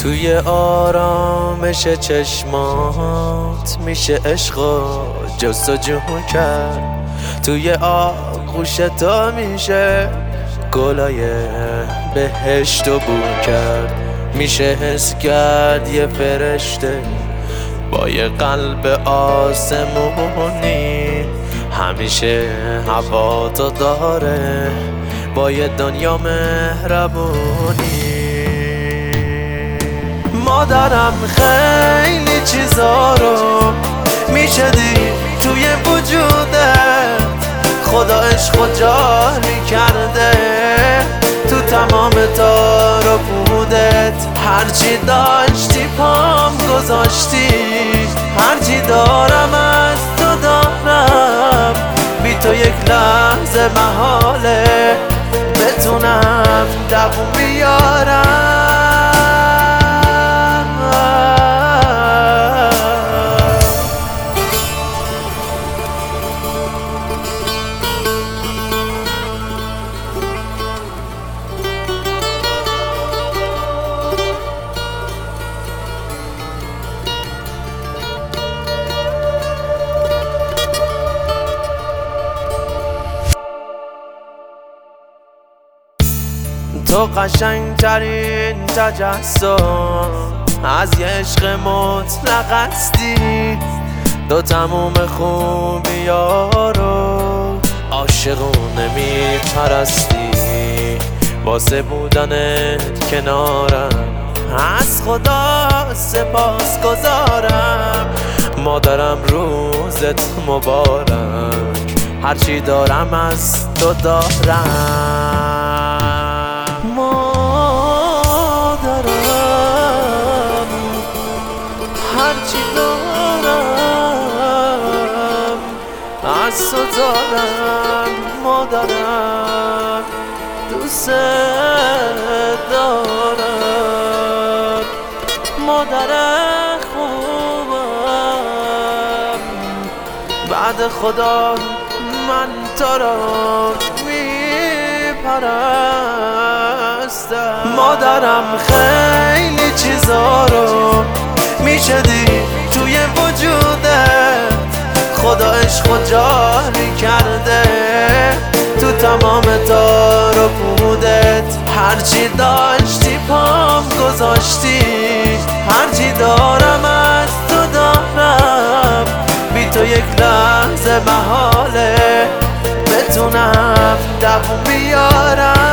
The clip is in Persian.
توی آرامش چشمات میشه عشقا جستجو کرد. توی آغوش تو میشه گلای بهشت و بو کرد. میشه حس کرد یه فرشته با یه قلب آسمونی همیشه هواتو داره با یه دنیا مهربونی. مادرم خیلی چیزا رو میشه دید توی وجودت. خدا عشق جاری کرده تو تمام تار و پودت. هرچی داشتی پام گذاشتی، هرچی دارم از تو دارم. بی تو یک لحظه محاله بتونم دووم بیارم. تو قشنگترین تجسم از یه عشق مطلق هستی. تو تموم خوبی‌ها رو عاشقونه میپرستی. واسه بودنت کنارم از خدا سپاس گذارم. مادرم روزت مبارک، هرچی دارم از تو دارم. مادرم هرچی دارم از تو دارم. مادرم دوست دارم. مادر خوبم بعد خدا من تو رو میپرستم. مادرم خیلی چیزا رو میشه دید توی وجودت. خدا عشق جاری کرده تو تمام تار و پودت. هرچی داشتی پام گذاشتی، هرچی دارم از تو دارم. بی تو یک لحظه محاله بتونم دووم بیارم.